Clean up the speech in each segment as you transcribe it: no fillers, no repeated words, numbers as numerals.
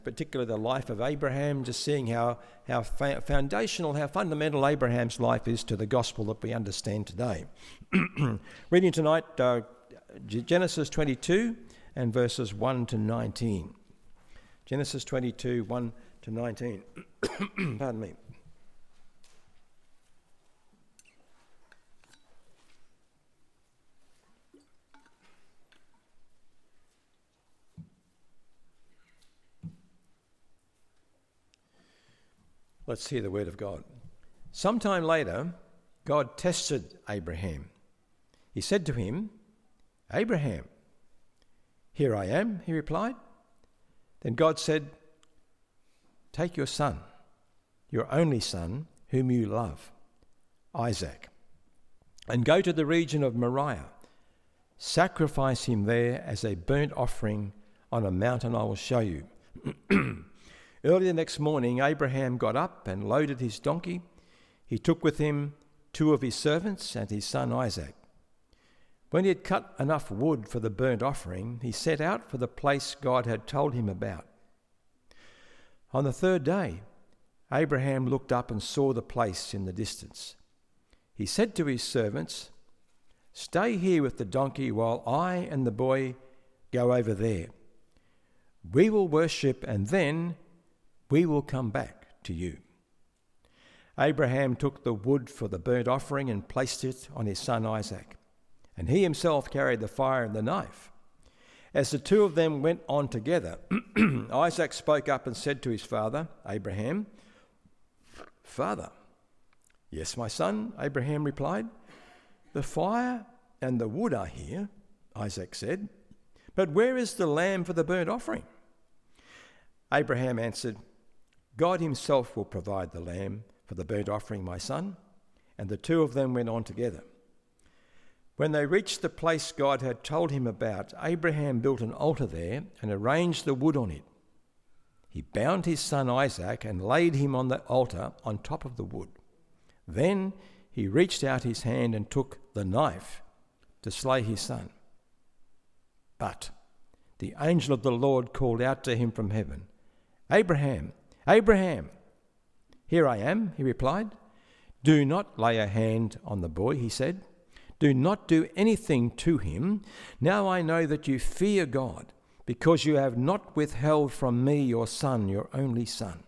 particularly the life of Abraham, just seeing how foundational, how fundamental Abraham's life is to the gospel that we understand today. Reading tonight, Genesis 22 and verses 1 to 19. Genesis 22, 1 to 19. Pardon me. Let's hear the word of God. Sometime later, God tested Abraham. He said to him, "Abraham." "Here I am," he replied. Then God said, "Take your son, your only son, whom you love, Isaac, and go to the region of Moriah. Sacrifice him there as a burnt offering on a mountain I will show you." Early the next morning, Abraham got up and loaded his donkey. He took with him 2 of his servants and his son Isaac. When he had cut enough wood for the burnt offering, he set out for the place God had told him about. On the 3rd day, Abraham looked up and saw the place in the distance. He said to his servants, "Stay here with the donkey while I and the boy go over there. We will worship and then we will come back to you." Abraham took the wood for the burnt offering and placed it on his son Isaac, and he himself carried the fire and the knife. As the 2 of them went on together, Isaac spoke up and said to his father, Abraham, "Father." "Yes, my son," Abraham replied. "The fire and the wood are here," Isaac said, "but where is the lamb for the burnt offering?" Abraham answered, "God himself will provide the lamb for the burnt offering, my son." And the 2 of them went on together. When they reached the place God had told him about, Abraham built an altar there and arranged the wood on it. He bound his son Isaac and laid him on the altar on top of the wood. Then he reached out his hand and took the knife to slay his son. But the angel of the Lord called out to him from heaven, "Abraham, Abraham." "Here I am," he replied. "Do not lay a hand on the boy," he said. "Do not do anything to him. Now I know that you fear God, because you have not withheld from me your son, your only son."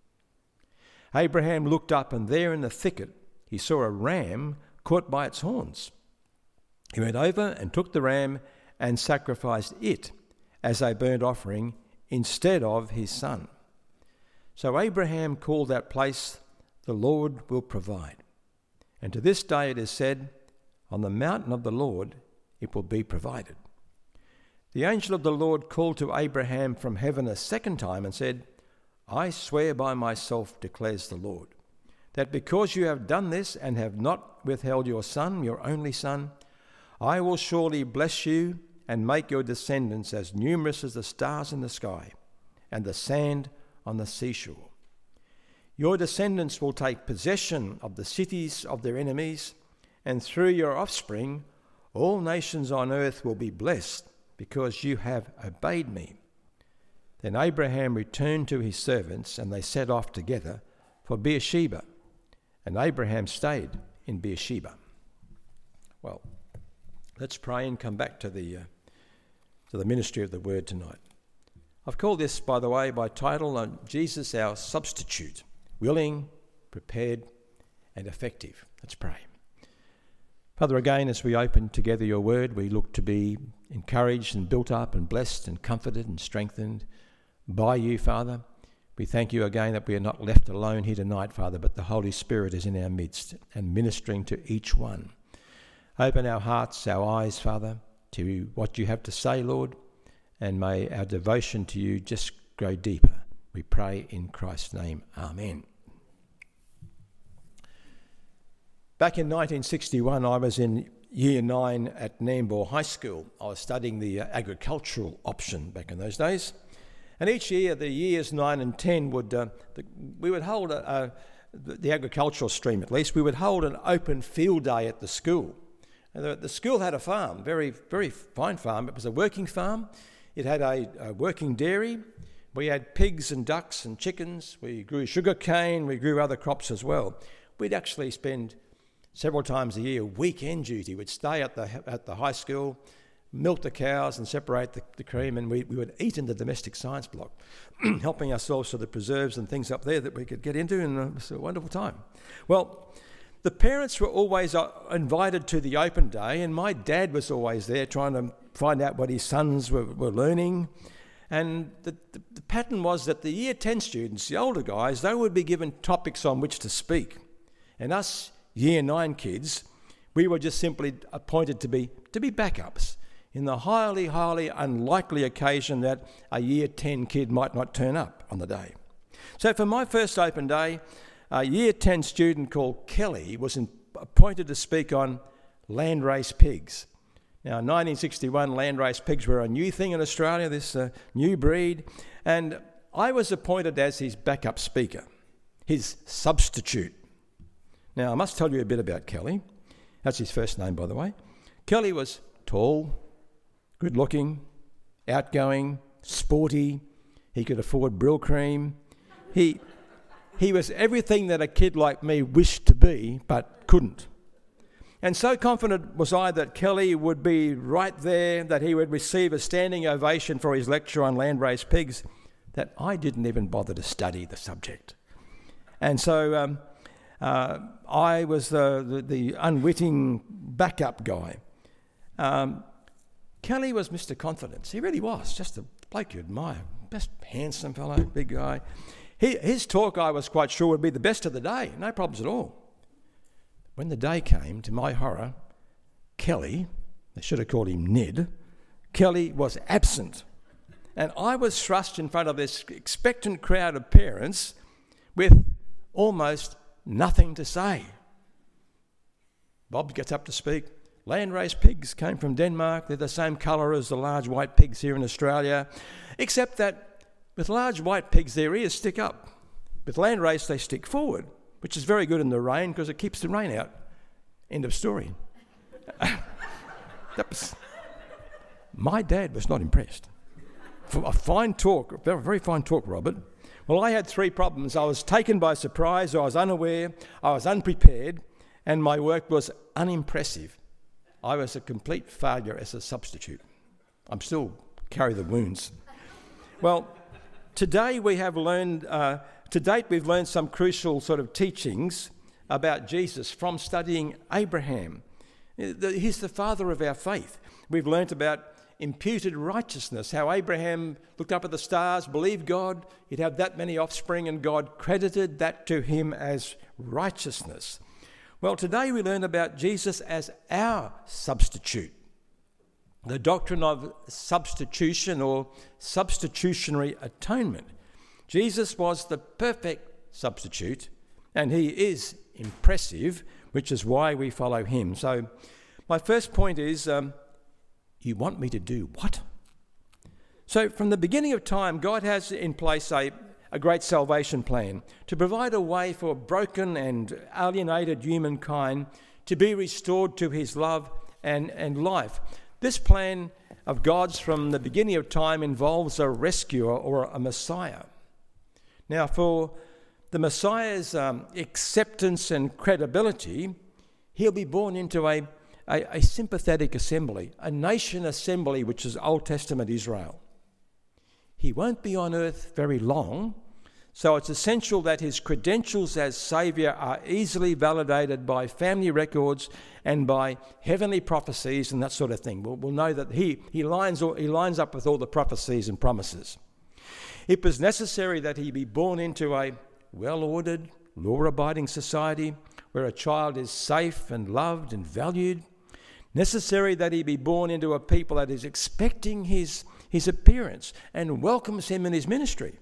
Abraham looked up, and there in the thicket he saw a ram caught by its horns. He went over and took the ram and sacrificed it as a burnt offering instead of his son. So Abraham called that place, "The Lord will provide." And to this day it is said, "On the mountain of the Lord it will be provided." The angel of the Lord called to Abraham from heaven a second time and said, "I swear by myself, declares the Lord, that because you have done this and have not withheld your son, your only son, I will surely bless you and make your descendants as numerous as the stars in the sky and the sand on the seashore. Your descendants will take possession of the cities of their enemies, and through your offspring all nations on earth will be blessed because you have obeyed me." Then Abraham returned to his servants, and they set off together for Beersheba, and Abraham stayed in Beersheba. Well, let's pray and come back to the ministry of the word tonight. I've called this, by the way, by title, Jesus our substitute, willing, prepared, and effective. Let's pray. Father, again, as we open together your word, we look to be encouraged and built up and blessed and comforted and strengthened by you, Father. We thank you again that we are not left alone here tonight, Father, but the Holy Spirit is in our midst and ministering to each one. Open our hearts, our eyes, Father, to what you have to say, Lord, and may our devotion to you just grow deeper. We pray in Christ's name. Amen. Back in 1961, I was in Year 9 at Nambour High School. I was studying the agricultural option back in those days. And each year, the years 9 and 10 we would hold the agricultural stream at least, we would hold an open field day at the school. And the school had a farm, very, very fine farm. It was a working farm. It had a working dairy. We had pigs and ducks and chickens. We grew sugar cane. We grew other crops as well. We'd actually spend several times a year weekend duty. We'd stay at the high school, milk the cows and separate the cream, and we would eat in the domestic science block, helping ourselves to the preserves and things up there that we could get into, and it was a wonderful time. Well, the parents were always invited to the open day, and my dad was always there trying to find out what his sons were learning. And the pattern was that the Year 10 students, the older guys, they would be given topics on which to speak. And us Year 9 kids, we were just simply appointed to be backups in the highly, highly unlikely occasion that a Year 10 kid might not turn up on the day. So for my first open day, a Year 10 student called Kelly was appointed to speak on landrace pigs. Now, in 1961, landrace pigs were a new thing in Australia, this new breed, and I was appointed as his backup speaker, his substitute. Now, I must tell you a bit about Kelly. That's his first name, by the way. Kelly was tall, good-looking, outgoing, sporty. He could afford Brill cream. He was everything that a kid like me wished to be, but couldn't. And so confident was I that Kelly would be right there, that he would receive a standing ovation for his lecture on landrace pigs, that I didn't even bother to study the subject. And so I was the unwitting backup guy. Kelly was Mr. Confidence. He really was, just a bloke you admire. Best handsome fellow, big guy. His talk, I was quite sure, would be the best of the day, no problems at all. When the day came, to my horror, Kelly, they should have called him Ned, Kelly was absent. And I was thrust in front of this expectant crowd of parents with almost nothing to say. Bob gets up to speak. Landrace pigs came from Denmark. They're the same colour as the large white pigs here in Australia, except that with large white pigs, their ears stick up. With landrace, they stick forward, which is very good in the rain because it keeps the rain out. End of story. My dad was not impressed. A fine talk, a very fine talk, Robert. Well, I had three problems. I was taken by surprise, I was unaware, I was unprepared, and my work was unimpressive. I was a complete failure as a substitute. I'm still carry the wounds. Well, today we have learned, to date we've learned some crucial sort of teachings about Jesus from studying Abraham. He's the father of our faith. We've learnt about imputed righteousness, how Abraham looked up at the stars, believed God, he'd have that many offspring, and God credited that to him as righteousness. Well, today we learn about Jesus as our substitute. The doctrine of substitution or substitutionary atonement. Jesus was the perfect substitute, and he is impressive, which is why we follow him. So my first point is, you want me to do what? So from the beginning of time, God has in place a great salvation plan to provide a way for broken and alienated humankind to be restored to his love and life. This plan of God's from the beginning of time involves a rescuer or a Messiah. Now, for the Messiah's acceptance and credibility, he'll be born into a sympathetic assembly, a nation assembly, which is Old Testament Israel. He won't be on earth very long, so it's essential that his credentials as Saviour are easily validated by family records and by heavenly prophecies and that sort of thing. We'll know that he lines up with all the prophecies and promises. It was necessary that he be born into a well-ordered, law-abiding society where a child is safe and loved and valued. Necessary that he be born into a people that is expecting his appearance and welcomes him in his ministry.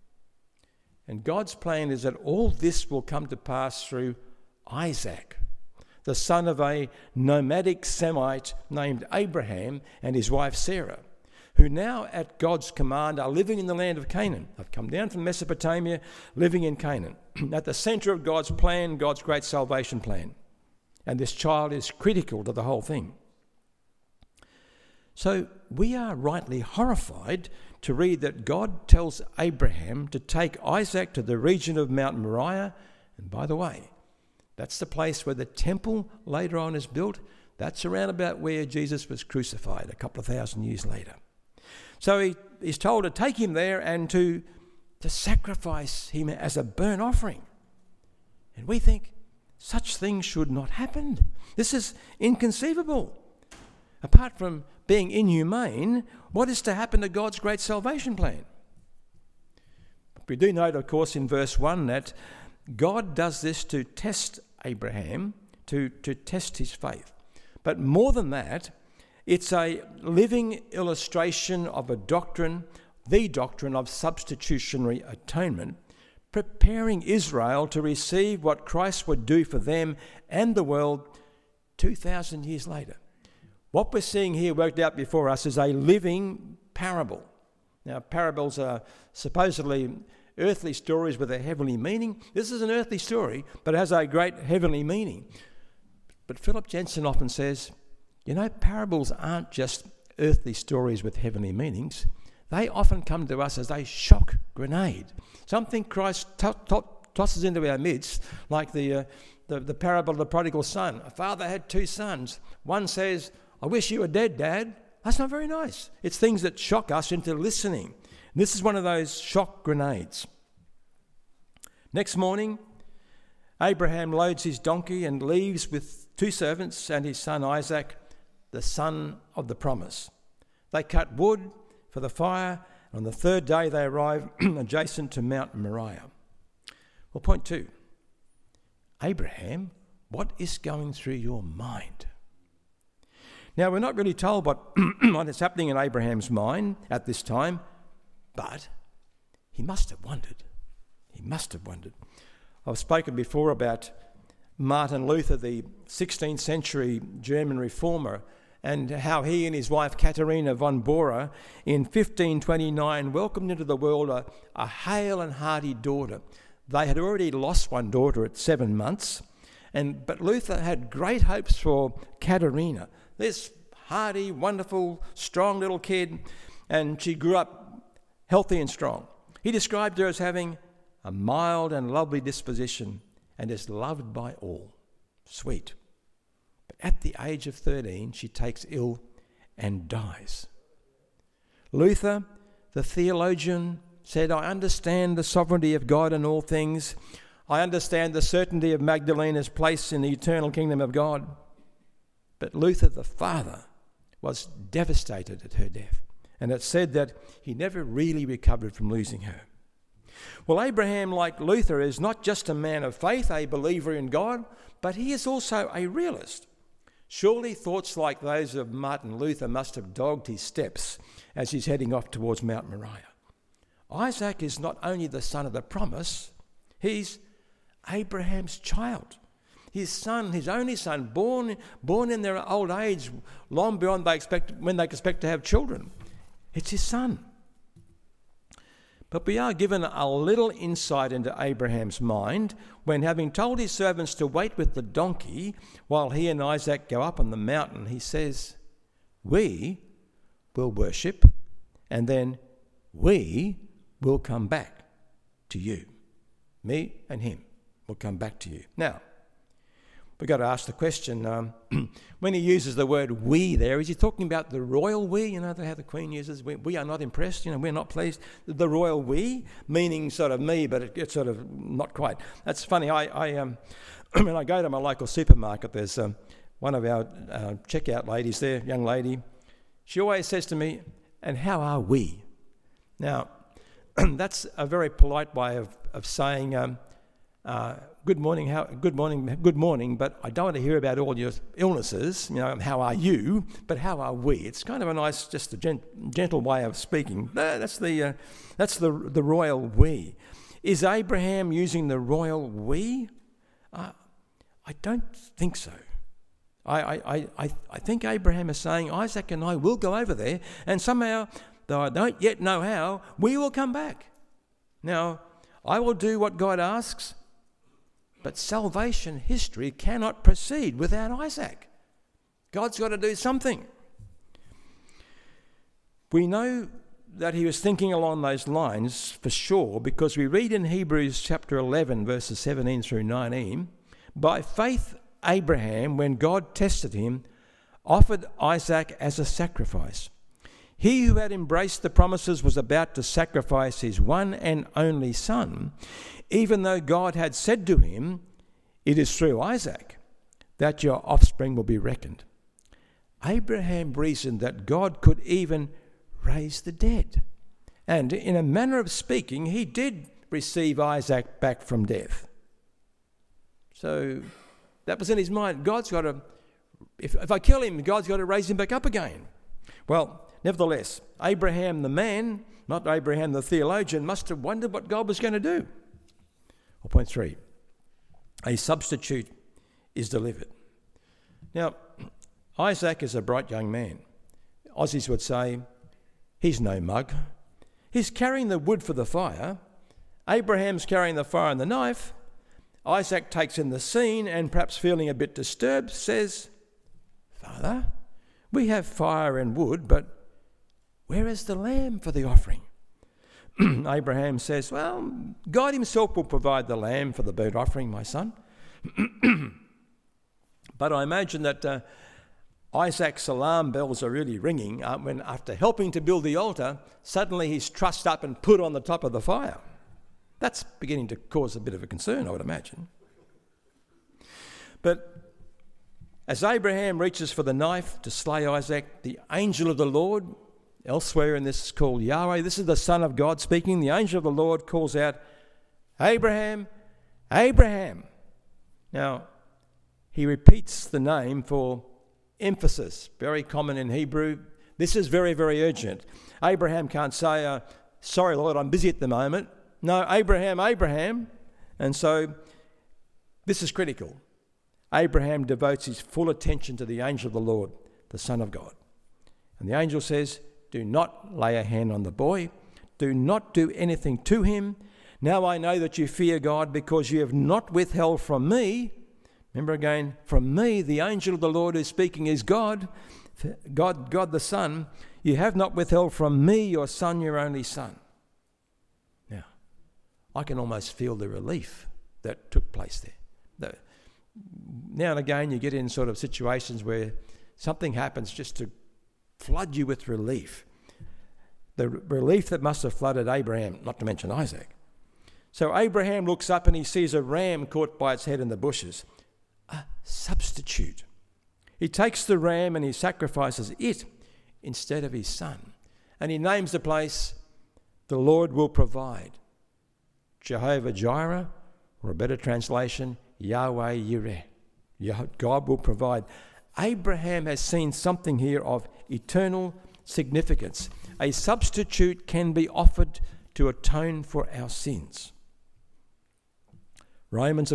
And God's plan is that all this will come to pass through Isaac, the son of a nomadic Semite named Abraham and his wife Sarah, who now at God's command are living in the land of Canaan. They've come down from Mesopotamia, living in Canaan, at the centre of God's plan, God's great salvation plan. And this child is critical to the whole thing. So we are rightly horrified to read that God tells Abraham to take Isaac to the region of Mount Moriah. And by the way, that's the place where the temple later on is built. That's around about where Jesus was crucified a couple of thousand years later. So he's told to take him there and to sacrifice him as a burnt offering. And we think such things should not happen. This is inconceivable. Apart from being inhumane, what is to happen to God's great salvation plan? We do note, of course, in verse 1 that God does this to test Abraham, to test his faith. But more than that, it's a living illustration of a doctrine, the doctrine of substitutionary atonement, preparing Israel to receive what Christ would do for them and the world 2,000 years later. What we're seeing here worked out before us is a living parable. Now, parables are supposedly earthly stories with a heavenly meaning. This is an earthly story, but it has a great heavenly meaning. But Philip Jensen often says, parables aren't just earthly stories with heavenly meanings. They often come to us as a shock grenade, something Christ tosses into our midst, like the parable of the prodigal son. A father had two sons. One says, "I wish you were dead, Dad." That's not very nice. It's things that shock us into listening. And this is one of those shock grenades. Next morning, Abraham loads his donkey and leaves with 2 servants and his son Isaac, the son of the promise. They cut wood for the fire. On the 3rd day, they arrive adjacent to Mount Moriah. Well, point 2. Abraham, what is going through your mind? Now, we're not really told what is happening in Abraham's mind at this time, but he must have wondered. He must have wondered. I've spoken before about Martin Luther, the 16th century German reformer, and how he and his wife Katharina von Bora in 1529 welcomed into the world a hale and hearty daughter. They had already lost one daughter at 7 months, but Luther had great hopes for Katharina, this hardy, wonderful, strong little kid, and she grew up healthy and strong. He described her as having a mild and lovely disposition and is loved by all. Sweet. But at the age of 13, she takes ill and dies. Luther, the theologian, said, "I understand the sovereignty of God in all things. I understand the certainty of Magdalena's place in the eternal kingdom of God." But Luther, the father, was devastated at her death. And it's said that he never really recovered from losing her. Well, Abraham, like Luther, is not just a man of faith, a believer in God, but he is also a realist. Surely thoughts like those of Martin Luther must have dogged his steps as he's heading off towards Mount Moriah. Isaac is not only the son of the promise, he's Abraham's child. His son, his only son, born in their old age, long beyond when they expect to have children. It's his son. But we are given a little insight into Abraham's mind when, having told his servants to wait with the donkey while he and Isaac go up on the mountain, he says, "We will worship, and then we will come back to you." Me and him will come back to you. Now, we've got to ask the question, when he uses the word "we" there, is he talking about the royal "we"? You know how the Queen uses, "we are not impressed, we're not pleased." The royal "we," meaning sort of me, but it's sort of not quite. That's funny. When I go to my local supermarket, there's one of our checkout ladies there, young lady. She always says to me, "And how are we?" Now, that's a very polite way of saying, good morning, but I don't want to hear about all your illnesses, how are you, but how are we? It's kind of a nice, just a gentle way of speaking. That's the royal "we." Is Abraham using the royal "we"? I don't think so. I think Abraham is saying, Isaac and I will go over there, and somehow, though I don't yet know how, we will come back. Now, I will do what God asks, but salvation history cannot proceed without Isaac. God's got to do something. We know that he was thinking along those lines for sure, because we read in Hebrews chapter 11, verses 17 through 19, by faith Abraham, when God tested him, offered Isaac as a sacrifice. He who had embraced the promises was about to sacrifice his one and only son, even though God had said to him, "It is through Isaac that your offspring will be reckoned." Abraham reasoned that God could even raise the dead. And in a manner of speaking, he did receive Isaac back from death. So that was in his mind. God's got to, if I kill him, God's got to raise him back up again. Well, nevertheless, Abraham the man, not Abraham the theologian, must have wondered what God was going to do. Well, point 3, a substitute is delivered. Now, Isaac is a bright young man. Aussies would say, he's no mug. He's carrying the wood for the fire. Abraham's carrying the fire and the knife. Isaac takes in the scene and, perhaps feeling a bit disturbed, says, "Father, we have fire and wood, but where is the lamb for the offering?" Abraham says, "Well, God himself will provide the lamb for the burnt offering, my son." But I imagine that Isaac's alarm bells are really ringing when, after helping to build the altar, suddenly he's trussed up and put on the top of the fire. That's beginning to cause a bit of a concern, I would imagine. But as Abraham reaches for the knife to slay Isaac, the angel of the Lord, elsewhere in this is called Yahweh, this is the Son of God speaking, the angel of the Lord calls out, "Abraham, Abraham." Now, he repeats the name for emphasis, very common in Hebrew. This is very, very urgent. Abraham can't say, "Sorry, Lord, I'm busy at the moment." No, Abraham, Abraham. And so this is critical. Abraham devotes his full attention to the angel of the Lord, the Son of God. And the angel says, "Do not lay a hand on the boy. Do not do anything to him. Now I know that you fear God, because you have not withheld from me." Remember again, from me, the angel of the Lord who's speaking is God, God the Son. "You have not withheld from me your son, your only son." Now, I can almost feel the relief that took place there. Now and again, you get in sort of situations where something happens just to flood you with relief. The relief that must have flooded Abraham, not to mention Isaac. So Abraham looks up and he sees a ram caught by its head in the bushes. A substitute. He takes the ram and he sacrifices it instead of his son. And he names the place, "The Lord will provide." Jehovah Jireh, or a better translation, Yahweh Yireh. God will provide. Abraham has seen something here of eternal significance. A substitute can be offered to atone for our sins. Romans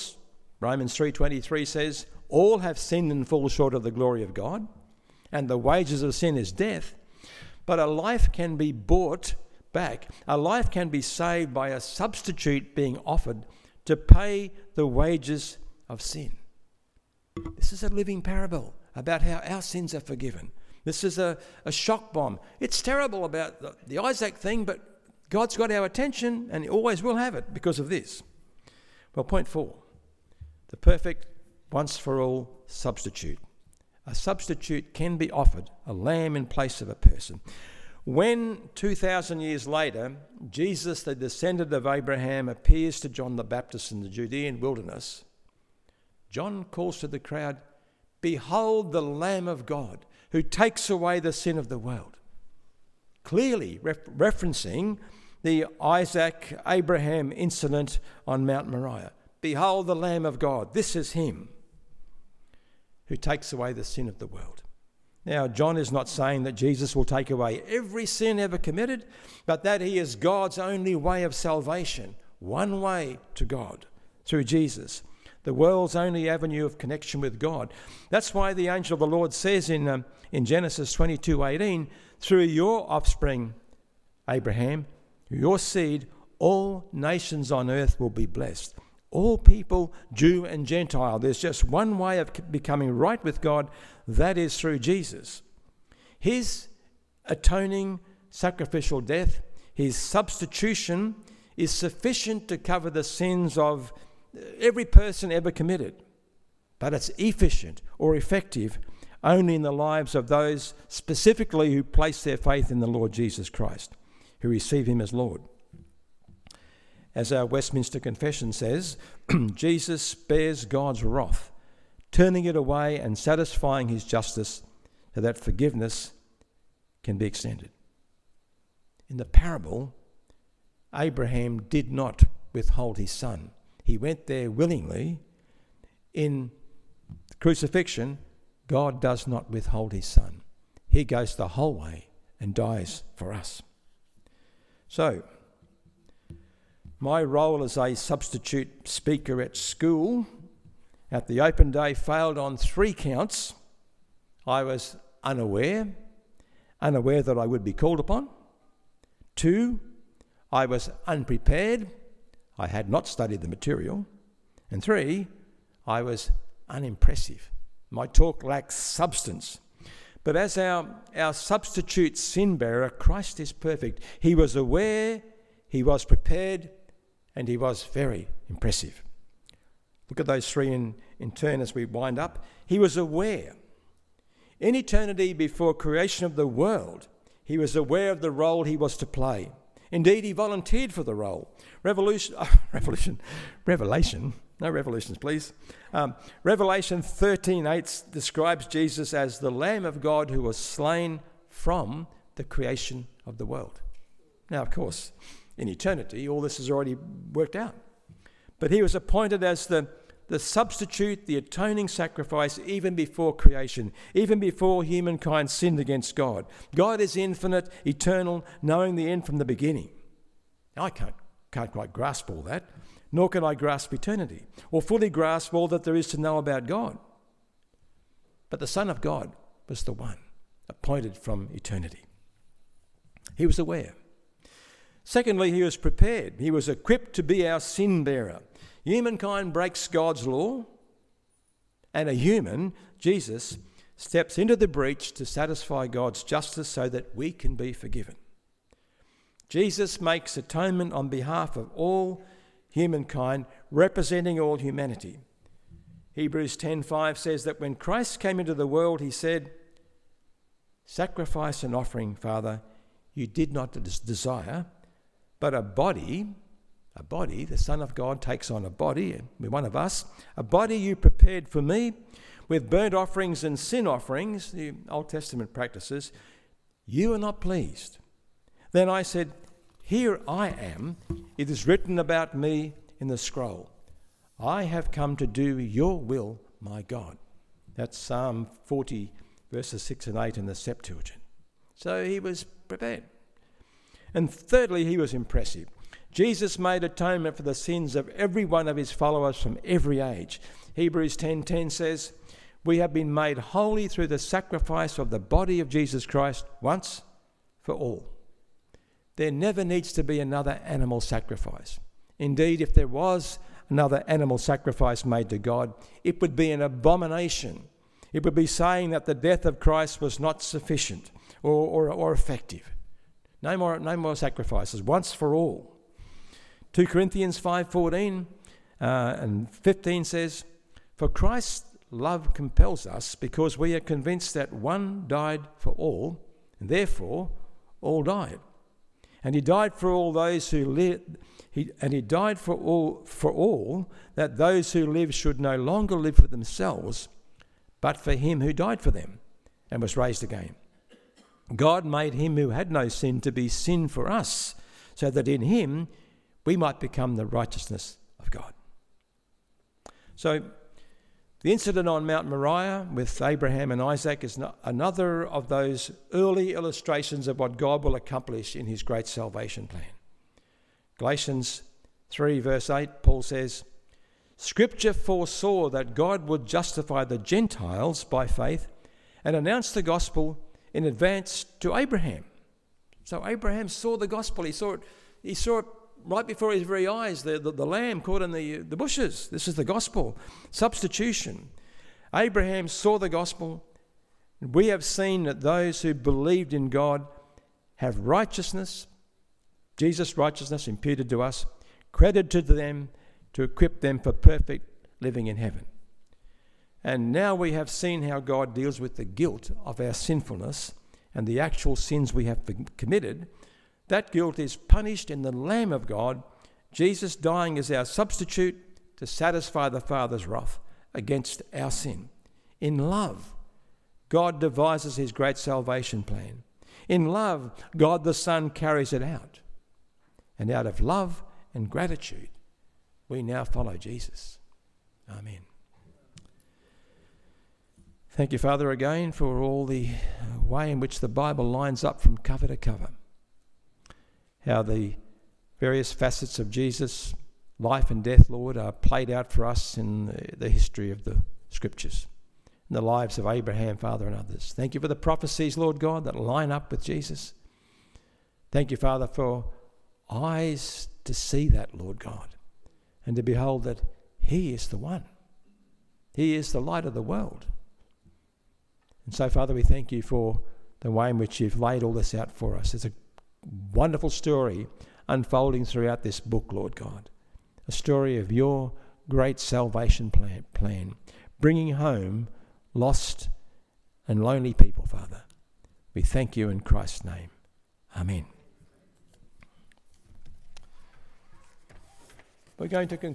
3:23 says, "All have sinned and fall short of the glory of God, and the wages of sin is death. But a life can be bought back. A life can be saved by a substitute being offered to pay the wages of sin." This is a living parable about how our sins are forgiven. This is a shock bomb. It's terrible about the Isaac thing, but God's got our attention and he always will have it because of this. Well, point 4, the perfect once-for-all substitute. A substitute can be offered, a lamb in place of a person. When 2,000 years later, Jesus, the descendant of Abraham, appears to John the Baptist in the Judean wilderness, John calls to the crowd, "Behold the Lamb of God who takes away the sin of the world." Clearly referencing the Isaac-Abraham incident on Mount Moriah. Behold the Lamb of God. This is him who takes away the sin of the world. Now, John is not saying that Jesus will take away every sin ever committed, but that he is God's only way of salvation, one way to God, through Jesus, the world's only avenue of connection with God. That's why the angel of the Lord says in Genesis 22:18, "Through your offspring, Abraham, your seed, all nations on earth will be blessed." All people, Jew and Gentile. There's just one way of becoming right with God, that is through Jesus. His atoning sacrificial death, his substitution, is sufficient to cover the sins of every person ever committed. But it's efficient or effective only in the lives of those specifically who place their faith in the Lord Jesus Christ, who receive him as Lord. As our Westminster Confession says, Jesus bears God's wrath, turning it away and satisfying his justice so that forgiveness can be extended. In the parable, Abraham did not withhold his son. He went there willingly. In the crucifixion, God does not withhold his son. He goes the whole way and dies for us. So, my role as a substitute speaker at school at the open day failed on 3 counts. I was unaware that I would be called upon. 2, I was unprepared. I had not studied the material. And 3, I was unimpressive. My talk lacks substance. But as our substitute sin bearer, Christ is perfect. He was aware, he was prepared, and he was very impressive. Look at those 3 in turn as we wind up. He was aware. In eternity before creation of the world, he was aware of the role he was to play. Indeed, he volunteered for the role. Revelation 13:8 describes Jesus as the Lamb of God who was slain from the creation of the world. Now, of course, in eternity, all this is already worked out. But he was appointed as the substitute, the atoning sacrifice, even before creation, even before humankind sinned against God. God is infinite, eternal, knowing the end from the beginning. Now, I can't quite grasp all that, nor can I grasp eternity, or fully grasp all that there is to know about God. But the Son of God was the one appointed from eternity. He was aware. Secondly, he was prepared. He was equipped to be our sin bearer. Humankind breaks God's law, and a human, Jesus, steps into the breach to satisfy God's justice so that we can be forgiven. Jesus makes atonement on behalf of all humankind, representing all humanity. Hebrews 10:5 says that when Christ came into the world, he said, "Sacrifice and offering, Father, you did not desire, but a body, the Son of God takes on a body, and we're one of us, a body you prepared for me with burnt offerings and sin offerings," the Old Testament practices, "you are not pleased. Then I said, here I am. It is written about me in the scroll. I have come to do your will, my God." That's Psalm 40, verses 6 and 8 in the Septuagint. So he was prepared. And thirdly, he was impressive. Jesus made atonement for the sins of every one of his followers from every age. Hebrews 10:10 says, "We have been made holy through the sacrifice of the body of Jesus Christ once for all." There never needs to be another animal sacrifice. Indeed, if there was another animal sacrifice made to God, it would be an abomination. It would be saying that the death of Christ was not sufficient or effective. No more sacrifices, once for all. 2 Corinthians 5:14 and 15 says, "For Christ's love compels us, because we are convinced that one died for all, and therefore all died. And he died for all those who live. And he died for all, that those who live should no longer live for themselves, but for him who died for them and was raised again. God made him who had no sin to be sin for us, so that in him we might become the righteousness of God." So the incident on Mount Moriah with Abraham and Isaac is another of those early illustrations of what God will accomplish in his great salvation plan. Galatians 3 verse 8, Paul says, "Scripture foresaw that God would justify the Gentiles by faith and announce the gospel in advance to Abraham." So Abraham saw the gospel. He saw it right before his very eyes, the lamb caught in the bushes. This is the gospel. Substitution. Abraham saw the gospel. We have seen that those who believed in God have righteousness, Jesus' righteousness imputed to us, credited to them to equip them for perfect living in heaven. And now we have seen how God deals with the guilt of our sinfulness and the actual sins we have committed. That guilt is punished in the Lamb of God, Jesus dying as our substitute to satisfy the Father's wrath against our sin. In love, God devises his great salvation plan. In love, God the Son carries it out. And out of love and gratitude, we now follow Jesus. Amen. Thank you, Father, again for all the way in which the Bible lines up from cover to cover. How the various facets of Jesus' life and death, Lord, are played out for us in the history of the Scriptures, in the lives of Abraham, Father, and others. Thank you for the prophecies, Lord God, that line up with Jesus. Thank you, Father, for eyes to see that, Lord God, and to behold that he is the one. He is the light of the world. And so, Father, we thank you for the way in which you've laid all this out for us. It's a wonderful story unfolding throughout this book, Lord God. A story of your great salvation plan, bringing home lost and lonely people, Father. We thank you in Christ's name. Amen. We're going to conclude.